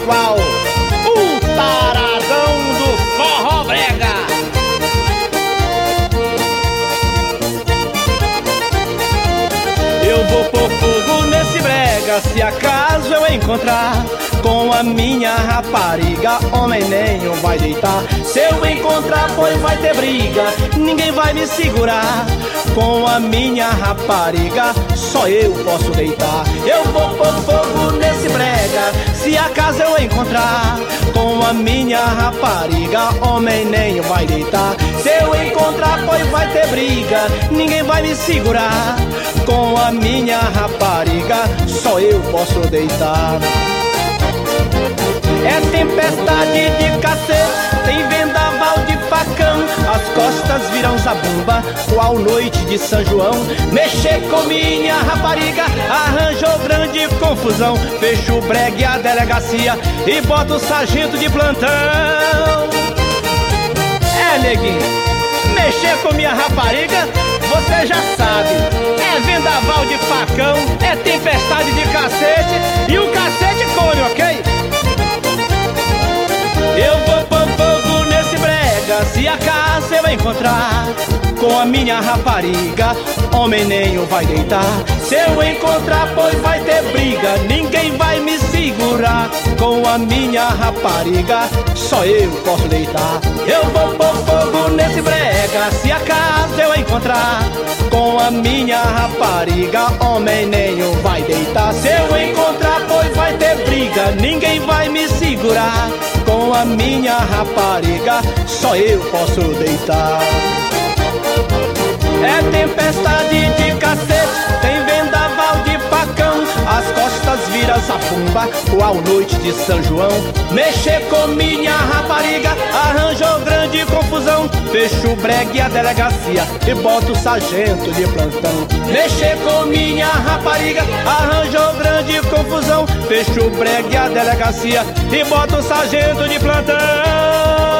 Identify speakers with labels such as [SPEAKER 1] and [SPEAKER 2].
[SPEAKER 1] Pascoal, o taradão do forró brega. Eu vou pôr fogo nesse brega, se acaso eu encontrar com a minha rapariga, homem nenhum vai deitar. Se eu encontrar, pois vai ter briga, ninguém vai me segurar. Com a minha rapariga, só eu posso deitar. Eu vou pôr fogo nesse brega, se acaso eu encontrar com a minha rapariga, homem nenhum vai deitar. Se eu encontrar, pois vai ter briga, ninguém vai me segurar. Com a minha rapariga, só eu posso deitar. É tempestade de cacete, tem vendaval de facão, as costas viram zabumba, qual noite de São João. Mexer com minha rapariga arranjou grande confusão. Fecho o bregue a delegacia e bota o sargento de plantão. É, neguinho, mexer com minha rapariga, você já sabe. É vendaval de facão, é tempestade de cacete, e o cacete come, ok? Eu vou pôr fogo nesse brega, se acaso eu encontrar com a minha rapariga, homem nenhum vai deitar. Se eu encontrar, pois vai ter briga, ninguém vai me segurar. Com a minha rapariga, só eu posso deitar. Eu vou pôr fogo nesse brega, se acaso eu encontrar com a minha rapariga, homem nenhum vai deitar. Se eu encontrar, pois vai ter briga, ninguém vai me segurar. Com a minha rapariga, só eu posso deitar. É tempestade de cacete, tem vendaval de facão, as costas viram zabumba, qual noite de São João. Mexer com minha rapariga arranjou grande confusão. Fecho o bregue a delegacia e boto o sargento de plantão. Mexer com minha rapariga arranjou grande confusão. Fecho o bregue a delegacia e boto o sargento de plantão.